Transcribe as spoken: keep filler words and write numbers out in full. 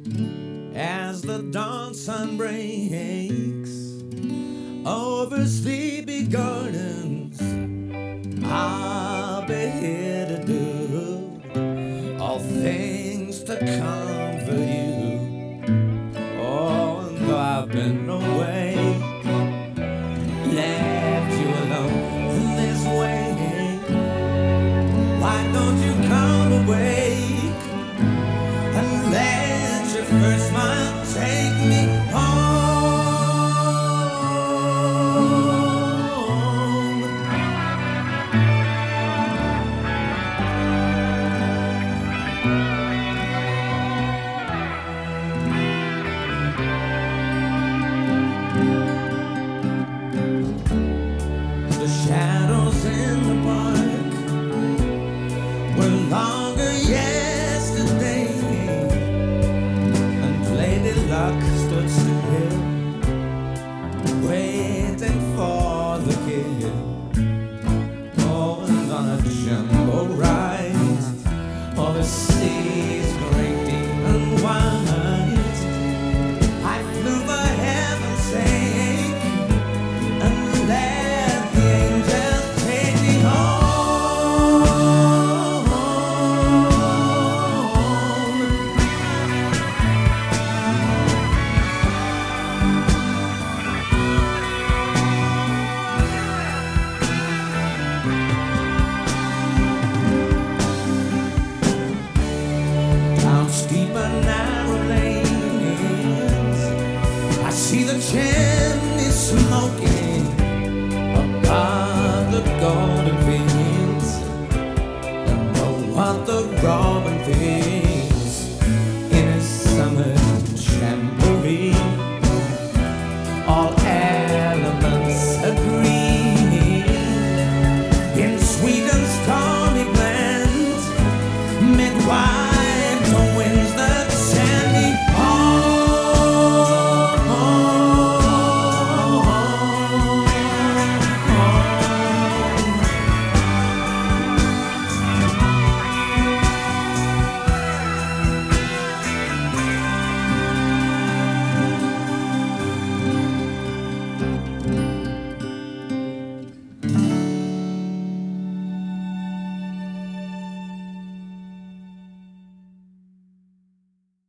as the dawn sun breaks over sleepy gardens. I'll be here to do all things to comfort you. Oh, and though I've been away, left you alone in this way, why don't you come awake and let your first smile take me home? The shadows in the park were longer yesterday, and Lady Luck stood still, waiting for the kid. Oh, and on a jumbo ride, all the seas great deep and wide, I flew for heaven's sake and let the angels take me home. Down steep and narrow lanes, I see the chimney smoking.